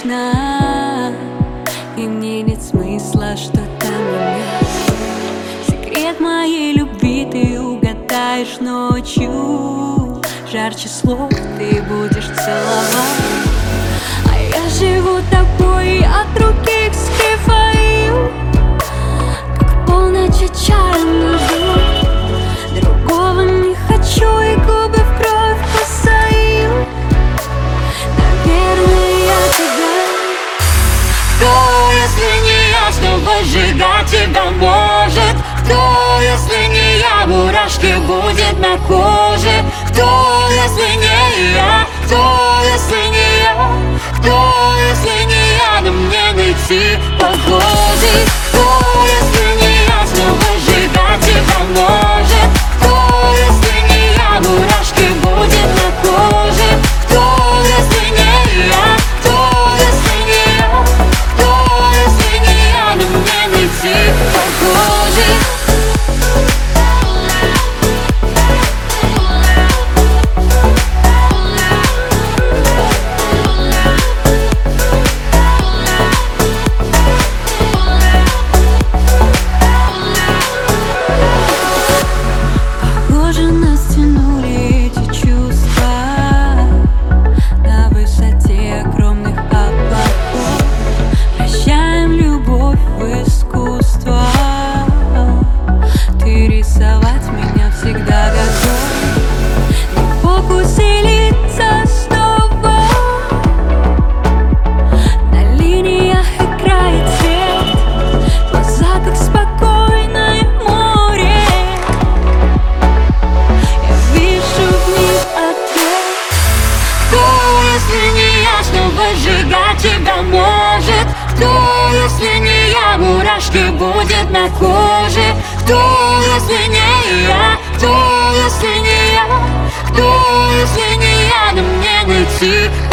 скучно, и мне нет смысла что-то менять. Секрет моей любви ты угадаешь ночью, жарче слов ты будешь целовать. А я живу тобой от других скифаю, как полночь отчаянно жду. Другого не хочу и губы в кровь посаю. Наверное, я тебя. Кто, если не я, что выжигать тебя может? Кто, если не я, мурашки будет на коже? Кто, если не я? Кто, если не я? Кто, если не я, но мне найти похожий? Кто, если не я, что выжигать тебя может? Кто, если не я, мурашки будет на коже? Кто, если не я? Кто, если не я? Кто, если не я, но мне найти похожий? Похоже, нас тянули эти чувства на высоте огромных облаков. Прощаем любовь в искусство. Ты рисовать меня всегда готов. Не в фокусе лица снова, на линиях играет свет. Глаза как спокойное море. Я вижу в них ответ. Кто, если не я, что выжигать тебя может? Кто, если не я, мурашки будет на коже? Кто, если не я? Кто, если не я? Кто, если не я, но мне найти